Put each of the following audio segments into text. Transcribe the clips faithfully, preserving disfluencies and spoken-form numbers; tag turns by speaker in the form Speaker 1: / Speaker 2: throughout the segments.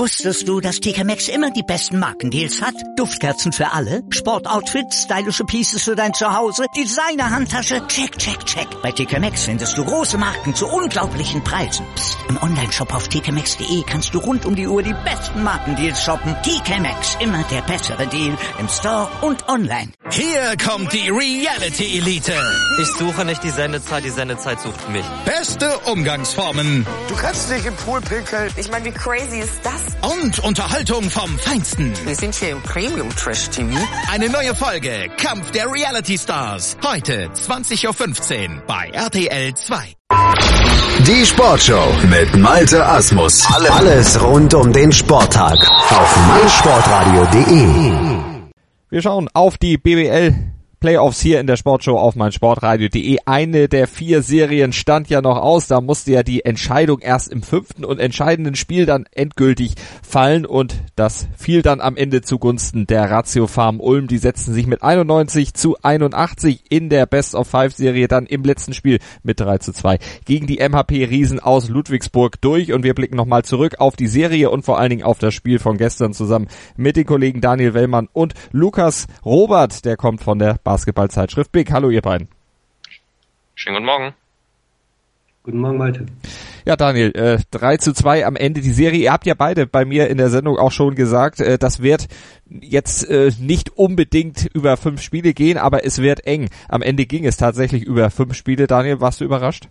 Speaker 1: Wusstest du, dass T K Maxx immer die besten Markendeals hat? Duftkerzen für alle, Sportoutfits, stylische Pieces für dein Zuhause, Designer-Handtasche, check, check, check. Bei T K Maxx findest du große Marken zu unglaublichen Preisen. Psst. Im Onlineshop auf t k maxx punkt d e kannst du rund um die Uhr die besten Markendeals shoppen. T K Maxx, immer der bessere Deal im Store und online.
Speaker 2: Hier kommt die Reality Elite.
Speaker 3: Ich suche nicht die Sendezeit, die Sendezeit sucht mich.
Speaker 2: Beste Umgangsformen.
Speaker 4: Du kannst nicht im Pool pinkeln.
Speaker 5: Ich meine, wie crazy ist das?
Speaker 2: Und Unterhaltung vom Feinsten.
Speaker 4: Wir sind hier im Premium-Trash-T V.
Speaker 2: Eine neue Folge Kampf der Reality Stars. Heute zwanzig Uhr fünfzehn bei R T L zwei.
Speaker 6: Die Sportshow mit Malte Asmus. Alles rund um den Sporttag auf meinsportradio punkt de.
Speaker 7: Wir schauen auf die B B L Playoffs hier in der Sportshow auf meinsportradio punkt de. Eine der vier Serien stand ja noch aus. Da musste ja die Entscheidung erst im fünften und entscheidenden Spiel dann endgültig fallen und das fiel dann am Ende zugunsten der Ratio Farm Ulm. Die setzten sich mit einundneunzig zu einundachtzig in der Best-of-Five-Serie dann im letzten Spiel mit drei zu zwei gegen die M H P Riesen aus Ludwigsburg durch. Und wir blicken nochmal zurück auf die Serie und vor allen Dingen auf das Spiel von gestern zusammen mit den Kollegen Daniel Wellmann und Lukas Robert. Der kommt von der Basketballzeitschrift Big. Hallo ihr beiden.
Speaker 8: Schönen guten Morgen.
Speaker 9: Guten Morgen, Malte.
Speaker 7: Ja, Daniel, äh, drei zu zwei am Ende die Serie. Ihr habt ja beide bei mir in der Sendung auch schon gesagt, äh, das wird jetzt äh, nicht unbedingt über fünf Spiele gehen, aber es wird eng. Am Ende ging es tatsächlich über fünf Spiele. Daniel, warst du überrascht?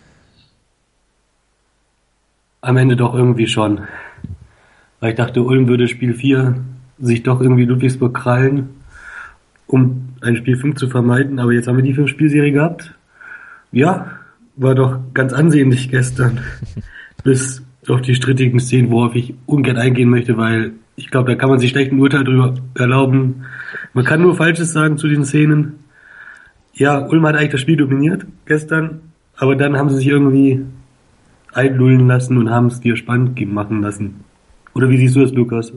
Speaker 9: Am Ende doch irgendwie schon. Weil ich dachte, Ulm würde Spiel vier sich doch irgendwie Ludwigsburg krallen, um ein Spiel fünf zu vermeiden, aber jetzt haben wir die fünf Spielserie gehabt. Ja, war doch ganz ansehnlich gestern. Bis auf die strittigen Szenen, worauf ich ungern eingehen möchte, weil ich glaube, da kann man sich schlecht ein Urteil drüber erlauben. Man kann nur Falsches sagen zu den Szenen. Ja, Ulm hat eigentlich das Spiel dominiert gestern, aber dann haben sie sich irgendwie einlullen lassen und haben es dir spannend machen lassen. Oder wie siehst du das, Lukas?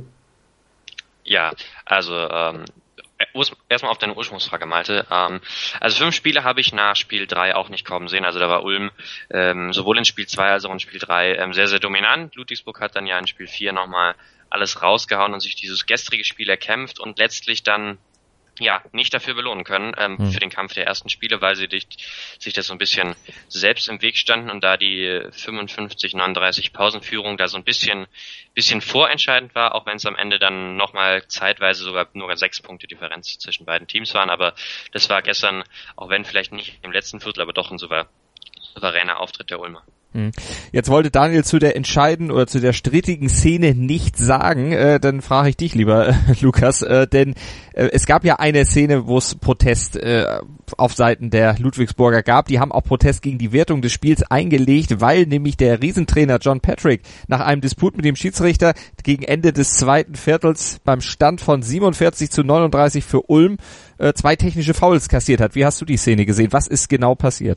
Speaker 8: Ja, also ähm erstmal auf deine Ursprungsfrage, Malte. Ähm, also fünf Spiele habe ich nach Spiel drei auch nicht kommen sehen. Also da war Ulm ähm, sowohl in Spiel zwei als auch in Spiel drei ähm, sehr, sehr dominant. Ludwigsburg hat dann ja in Spiel vier nochmal alles rausgehauen und sich dieses gestrige Spiel erkämpft und letztlich dann ja nicht dafür belohnen können ähm, hm. für den Kampf der ersten Spiele, weil sie dich, sich das so ein bisschen selbst im Weg standen und da die fünfundfünfzig neununddreißig Pausenführung da so ein bisschen bisschen vorentscheidend war, auch wenn es am Ende dann nochmal zeitweise sogar nur sechs Punkte Differenz zwischen beiden Teams waren, aber das war gestern, auch wenn vielleicht nicht im letzten Viertel, aber doch ein souveräner Auftritt der Ulmer.
Speaker 7: Jetzt wollte Daniel zu der entscheidenden oder zu der strittigen Szene nichts sagen, äh, dann frage ich dich lieber, äh, Lukas, äh, denn äh, es gab ja eine Szene, wo es Protest äh, auf Seiten der Ludwigsburger gab. Die haben auch Protest gegen die Wertung des Spiels eingelegt, weil nämlich der Riesentrainer John Patrick nach einem Disput mit dem Schiedsrichter gegen Ende des zweiten Viertels beim Stand von siebenundvierzig zu neununddreißig für Ulm äh, zwei technische Fouls kassiert hat. Wie hast du die Szene gesehen? Was ist genau passiert?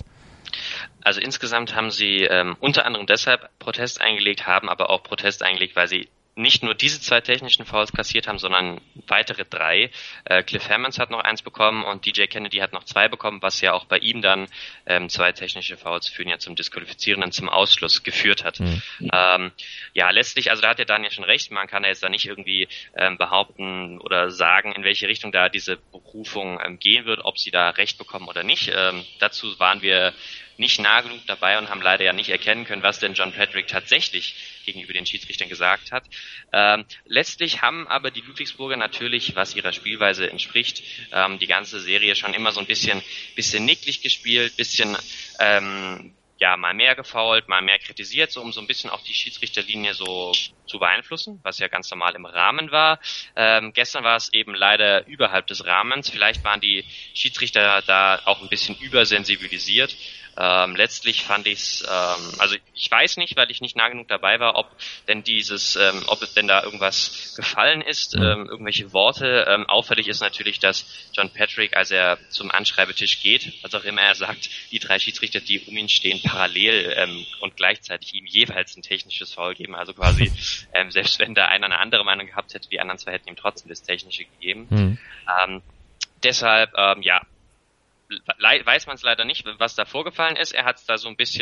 Speaker 8: Also insgesamt haben sie ähm, unter anderem deshalb Protest eingelegt, haben aber auch Protest eingelegt, weil sie nicht nur diese zwei technischen Fouls kassiert haben, sondern weitere drei. Äh, Cliff Hammonds hat noch eins bekommen und D J Kennedy hat noch zwei bekommen, was ja auch bei ihm dann ähm, zwei technische Fouls führen ja zum Disqualifizieren und zum Ausschluss geführt hat. Mhm. Ähm, ja, letztlich, also da hat der Daniel schon recht, man kann ja jetzt da nicht irgendwie ähm, behaupten oder sagen, in welche Richtung da diese Berufung ähm, gehen wird, ob sie da Recht bekommen oder nicht. Ähm, dazu waren wir nicht nah genug dabei und haben leider ja nicht erkennen können, was denn John Patrick tatsächlich gegenüber den Schiedsrichtern gesagt hat. Ähm, letztlich haben aber die Ludwigsburger natürlich, was ihrer Spielweise entspricht, ähm, die ganze Serie schon immer so ein bisschen, bisschen nicklig gespielt, bisschen ähm, ja mal mehr gefoult, mal mehr kritisiert, so um so ein bisschen auch die Schiedsrichterlinie so zu beeinflussen, was ja ganz normal im Rahmen war. Ähm, gestern war es eben leider überhalb des Rahmens. Vielleicht waren die Schiedsrichter da auch ein bisschen übersensibilisiert. Ähm, letztlich fand ich's, ähm, also ich weiß nicht, weil ich nicht nah genug dabei war, ob denn dieses, ähm, ob denn da irgendwas gefallen ist, ähm, irgendwelche Worte. Ähm, auffällig ist natürlich, dass John Patrick, als er zum Anschreibetisch geht, was auch immer er sagt, die drei Schiedsrichter, die um ihn stehen, parallel ähm, und gleichzeitig ihm jeweils ein technisches Foul geben. Also quasi, ähm, selbst wenn da einer eine andere Meinung gehabt hätte, die anderen zwei hätten ihm trotzdem das Technische gegeben. Mhm. Ähm, deshalb, ähm, ja, weiß man es leider nicht, was da vorgefallen ist. Er hat es da so ein bisschen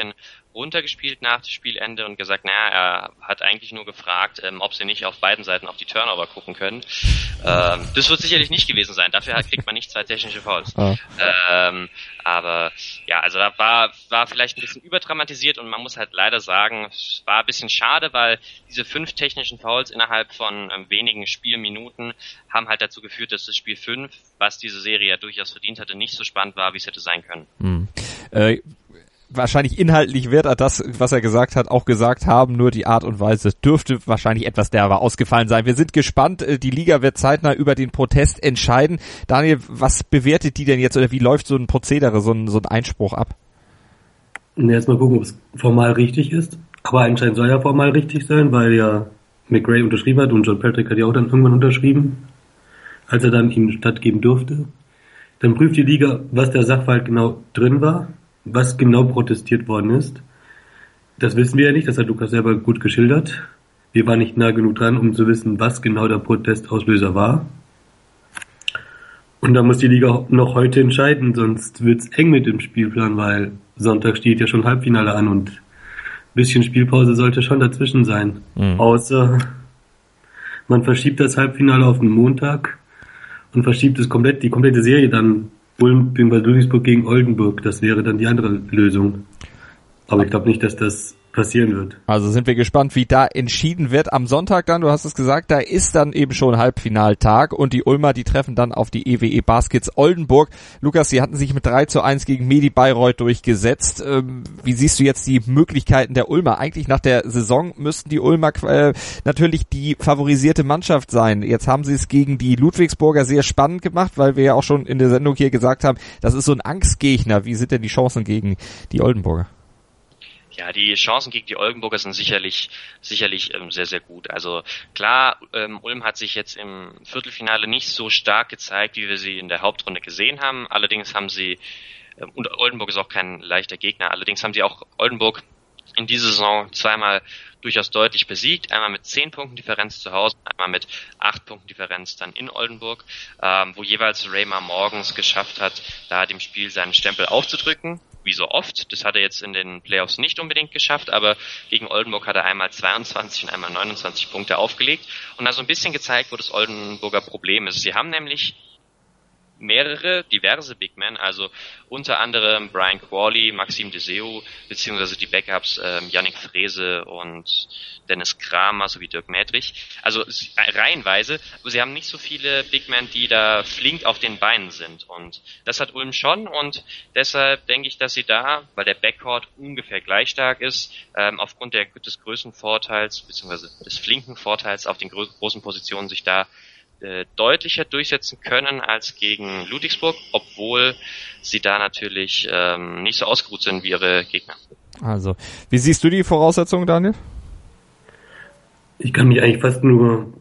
Speaker 8: runtergespielt nach dem Spielende und gesagt, naja, er hat eigentlich nur gefragt, ähm, ob sie nicht auf beiden Seiten auf die Turnover gucken können. Ähm, das wird sicherlich nicht gewesen sein. Dafür kriegt man nicht zwei technische Fouls. Ah. Ähm, aber ja, also da war war vielleicht ein bisschen überdramatisiert und man muss halt leider sagen, es war ein bisschen schade, weil diese fünf technischen Fouls innerhalb von ähm, wenigen Spielminuten haben halt dazu geführt, dass das Spiel fünf, was diese Serie ja durchaus verdient hatte, nicht so spannend war, wie es hätte sein können.
Speaker 7: Hm. Äh, wahrscheinlich inhaltlich wird er das, was er gesagt hat, auch gesagt haben, nur die Art und Weise dürfte wahrscheinlich etwas derber ausgefallen sein. Wir sind gespannt, die Liga wird zeitnah über den Protest entscheiden. Daniel, was bewertet die denn jetzt oder wie läuft so ein Prozedere, so ein, so ein Einspruch ab?
Speaker 9: Erstmal gucken, ob es formal richtig ist, aber anscheinend soll ja formal richtig sein, weil ja McRae unterschrieben hat und John Patrick hat ja auch dann irgendwann unterschrieben, als er dann ihm stattgeben durfte. Dann prüft die Liga, was der Sachverhalt genau drin war, was genau protestiert worden ist. Das wissen wir ja nicht, das hat Lukas selber gut geschildert. Wir waren nicht nah genug dran, um zu wissen, was genau der Protestauslöser war. Und da muss die Liga noch heute entscheiden, sonst wird's eng mit dem Spielplan, weil Sonntag steht ja schon Halbfinale an und ein bisschen Spielpause sollte schon dazwischen sein. Mhm. Außer man verschiebt das Halbfinale auf den Montag und verschiebt es komplett, die komplette Serie dann Ulm bei Ludwigsburg gegen Oldenburg, das wäre dann die andere Lösung. Aber ich glaube nicht, dass das passieren wird.
Speaker 7: Also sind wir gespannt, wie da entschieden wird. Am Sonntag dann, du hast es gesagt, da ist dann eben schon Halbfinaltag und die Ulmer, die treffen dann auf die E W E Baskets Oldenburg. Lukas, sie hatten sich mit drei zu eins gegen Medi Bayreuth durchgesetzt. Ähm, wie siehst du jetzt die Möglichkeiten der Ulmer? Eigentlich nach der Saison müssten die Ulmer äh, natürlich die favorisierte Mannschaft sein. Jetzt haben sie es gegen die Ludwigsburger sehr spannend gemacht, weil wir ja auch schon in der Sendung hier gesagt haben, das ist so ein Angstgegner. Wie sind denn die Chancen gegen die Oldenburger?
Speaker 8: Ja, die Chancen gegen die Oldenburger sind sicherlich sicherlich ähm, sehr, sehr gut. Also klar, ähm, Ulm hat sich jetzt im Viertelfinale nicht so stark gezeigt, wie wir sie in der Hauptrunde gesehen haben. Allerdings haben sie, ähm, und Oldenburg ist auch kein leichter Gegner, allerdings haben sie auch Oldenburg in dieser Saison zweimal durchaus deutlich besiegt. Einmal mit zehn Punkten Differenz zu Hause, einmal mit acht Punkten Differenz dann in Oldenburg, ähm, wo jeweils Raymar Morgens geschafft hat, da dem Spiel seinen Stempel aufzudrücken. Wie so oft. Das hat er jetzt in den Playoffs nicht unbedingt geschafft, aber gegen Oldenburg hat er einmal zweiundzwanzig und einmal neunundzwanzig Punkte aufgelegt und da so ein bisschen gezeigt, wo das Oldenburger Problem ist. Sie haben nämlich mehrere, diverse Big Men, also unter anderem Brian Qualley, Maxime Deseo, beziehungsweise die Backups ähm, Yannick Frese und Dennis Kramer sowie Dirk Mädrich. Also reihenweise, aber sie haben nicht so viele Big Men, die da flink auf den Beinen sind und das hat Ulm schon und deshalb denke ich, dass sie da, weil der Backcourt ungefähr gleich stark ist, ähm, aufgrund der, des Größenvorteils, beziehungsweise des flinken Vorteils auf den gro- großen Positionen sich da deutlicher durchsetzen können als gegen Ludwigsburg, obwohl sie da natürlich ähm, nicht so ausgeruht sind wie ihre Gegner.
Speaker 7: Also, wie siehst du die Voraussetzungen, Daniel?
Speaker 9: Ich kann mich eigentlich fast nur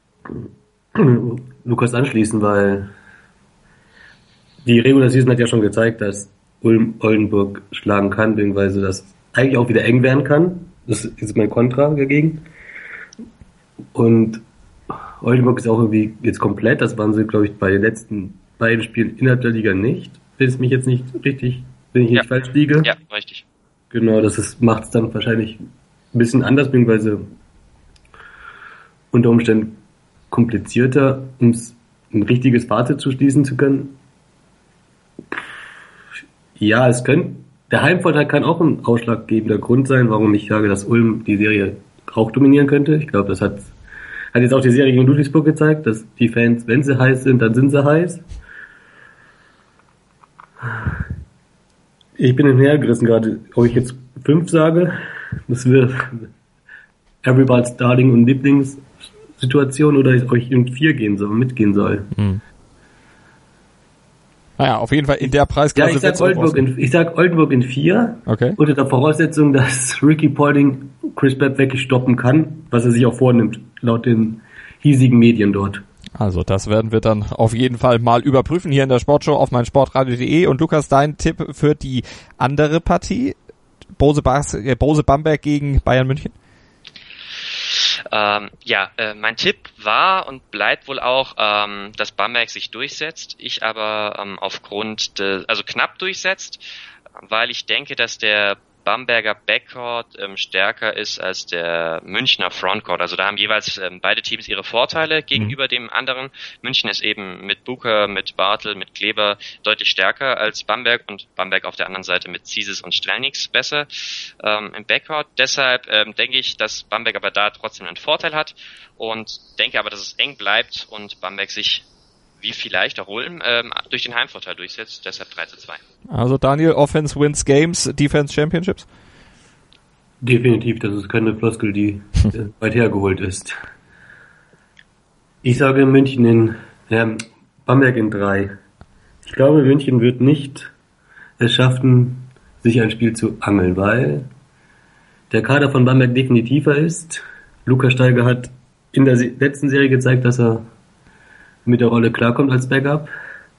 Speaker 9: Lukas anschließen, weil die Regular Season hat ja schon gezeigt, dass Ulm Oldenburg schlagen kann, beziehungsweise dass eigentlich auch wieder eng werden kann. Das ist mein Kontra dagegen. Und Oldenburg ist auch irgendwie jetzt komplett, das waren sie, glaube ich, bei den letzten beiden Spielen innerhalb der Liga nicht. Wenn es mich jetzt nicht richtig, wenn ich
Speaker 8: ja.
Speaker 9: nicht falsch liege.
Speaker 8: Ja, richtig.
Speaker 9: Genau, das macht es dann wahrscheinlich ein bisschen anders, beziehungsweise unter Umständen komplizierter, um ein richtiges Fazit zu schließen zu können. Ja, es könnte, der Heimvorteil kann auch ein ausschlaggebender Grund sein, warum ich sage, dass Ulm die Serie auch dominieren könnte. Ich glaube, das hat Hat jetzt auch die Serie gegen Ludwigsburg gezeigt, dass die Fans, wenn sie heiß sind, dann sind sie heiß. Ich bin hinhergerissen gerade, ob ich jetzt fünf sage. Das wird Everybody's Darling und Lieblingssituation oder ob ich in vier gehen soll, mitgehen soll.
Speaker 7: Hm. Naja, auf jeden Fall in der Preisklasse.
Speaker 9: Ja, ich sag Oldenburg in, ich sag Oldenburg in vier.
Speaker 7: Okay.
Speaker 9: Unter der Voraussetzung, dass Ricky Paulding Chris Bepp wirklich stoppen kann, was er sich auch vornimmt, laut den hiesigen Medien dort.
Speaker 7: Also das werden wir dann auf jeden Fall mal überprüfen hier in der Sportshow auf meinsportradio punkt de. Und Lukas, dein Tipp für die andere Partie? Bose, Bas- äh, Bose Bamberg gegen Bayern München?
Speaker 8: Ähm, ja, äh, mein Tipp war und bleibt wohl auch, ähm, dass Bamberg sich durchsetzt. Ich aber ähm, aufgrund, de, also knapp durchsetzt, weil ich denke, dass der Bamberger Backcourt ähm, stärker ist als der Münchner Frontcourt. Also da haben jeweils ähm, beide Teams ihre Vorteile gegenüber mhm. dem anderen. München ist eben mit Booker, mit Bartel, mit Kleber deutlich stärker als Bamberg und Bamberg auf der anderen Seite mit Zieses und Strelnieks besser ähm, im Backcourt. Deshalb ähm, denke ich, dass Bamberg aber da trotzdem einen Vorteil hat und denke aber, dass es eng bleibt und Bamberg sich wie vielleicht auch Ulm ähm, durch den Heimvorteil durchsetzt, deshalb drei zu zwei.
Speaker 7: Also Daniel, Offense wins Games, Defense Championships?
Speaker 9: Definitiv, das ist keine Floskel, die äh, weit hergeholt ist. Ich sage München in, ja, Bamberg in drei. Ich glaube, München wird nicht es schaffen, sich ein Spiel zu angeln, weil der Kader von Bamberg definitiv tiefer ist. Lukas Steiger hat in der letzten Serie gezeigt, dass er mit der Rolle klarkommt als Backup.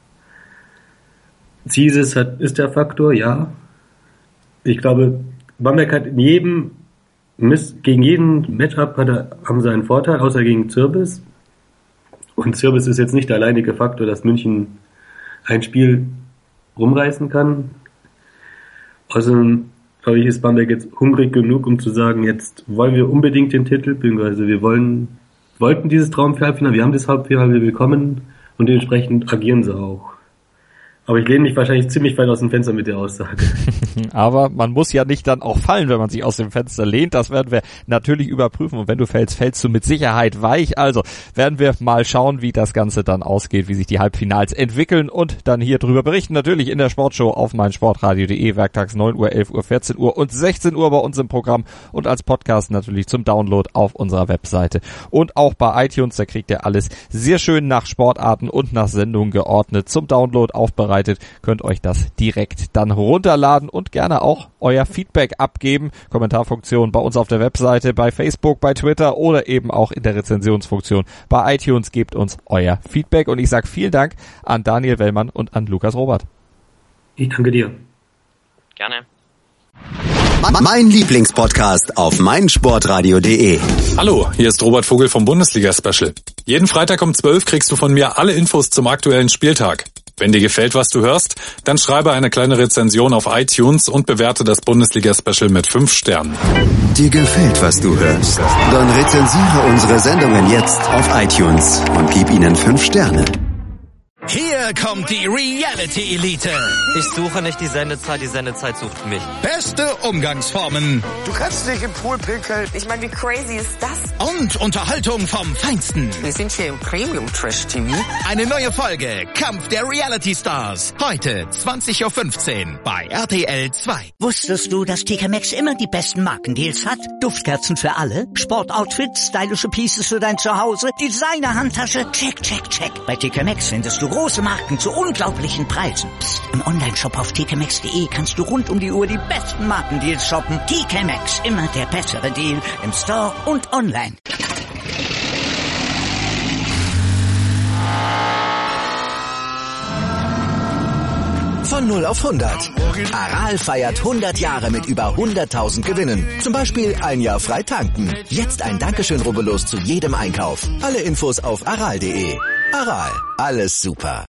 Speaker 9: Zieses hat, ist der Faktor, ja. Ich glaube, Bamberg hat in jedem, gegen jeden Matchup hat er, haben sie einen Vorteil, außer gegen Zirbis. Und Zirbis ist jetzt nicht der alleinige Faktor, dass München ein Spiel rumreißen kann. Außerdem, glaube ich, ist Bamberg jetzt hungrig genug, um zu sagen, jetzt wollen wir unbedingt den Titel, beziehungsweise wir wollen wollten dieses Traum für Halbfinale, wir haben das Halbfinale bekommen und dementsprechend agieren sie auch. Aber ich lehne mich wahrscheinlich ziemlich weit aus dem Fenster mit der Aussage.
Speaker 7: Aber man muss ja nicht dann auch fallen, wenn man sich aus dem Fenster lehnt. Das werden wir natürlich überprüfen. Und wenn du fällst, fällst du mit Sicherheit weich. Also werden wir mal schauen, wie das Ganze dann ausgeht, wie sich die Halbfinals entwickeln und dann hier drüber berichten. Natürlich in der Sportshow auf meinsportradio punkt de, werktags neun Uhr, elf Uhr, vierzehn Uhr und sechzehn Uhr bei uns im Programm und als Podcast natürlich zum Download auf unserer Webseite. Und auch bei iTunes, da kriegt ihr alles sehr schön nach Sportarten und nach Sendungen geordnet zum Download aufbereitet. Könnt euch das direkt dann runterladen und gerne auch euer Feedback abgeben. Kommentarfunktion bei uns auf der Webseite, bei Facebook, bei Twitter oder eben auch in der Rezensionsfunktion bei iTunes. Gebt uns euer Feedback und ich sage vielen Dank an Daniel Wellmann und an Lukas Robert.
Speaker 9: Ich danke dir.
Speaker 8: Gerne.
Speaker 6: Mein Lieblingspodcast auf meinsportradio punkt de.
Speaker 10: Hallo, hier ist Robert Vogel vom Bundesliga-Special. Jeden Freitag um zwölf kriegst du von mir alle Infos zum aktuellen Spieltag. Wenn dir gefällt, was du hörst, dann schreibe eine kleine Rezension auf iTunes und bewerte das Bundesliga-Special mit fünf Sternen.
Speaker 6: Dir gefällt, was du hörst? Dann rezensiere unsere Sendungen jetzt auf iTunes und gib ihnen fünf Sterne.
Speaker 2: Hier kommt die Reality Elite.
Speaker 3: Ich suche nicht die Sendezeit, die Sendezeit sucht mich.
Speaker 2: Beste Umgangsformen.
Speaker 4: Du kannst dich im Pool pinkeln.
Speaker 5: Ich meine, wie crazy ist das?
Speaker 2: Und Unterhaltung vom Feinsten.
Speaker 4: Wir sind hier im Premium-Trash-T V.
Speaker 2: Eine neue Folge Kampf der Reality Stars. Heute zwanzig Uhr fünfzehn bei R T L zwei.
Speaker 1: Wusstest du, dass T K Maxx immer die besten Markendeals hat? Duftkerzen für alle, Sportoutfits, stylische Pieces für dein Zuhause, Designer-Handtasche, check, check, check. Bei T K Maxx findest du große Marken zu unglaublichen Preisen. Psst. Im Onlineshop auf t k maxx punkt de kannst du rund um die Uhr die besten Markendeals shoppen. T K Maxx, immer der bessere Deal im Store und online.
Speaker 6: Von null auf hundert. Aral feiert hundert Jahre mit über hunderttausend Gewinnen. Zum Beispiel ein Jahr frei tanken. Jetzt ein Dankeschön, rubbellos zu jedem Einkauf. Alle Infos auf aral punkt de. Aral, alles super.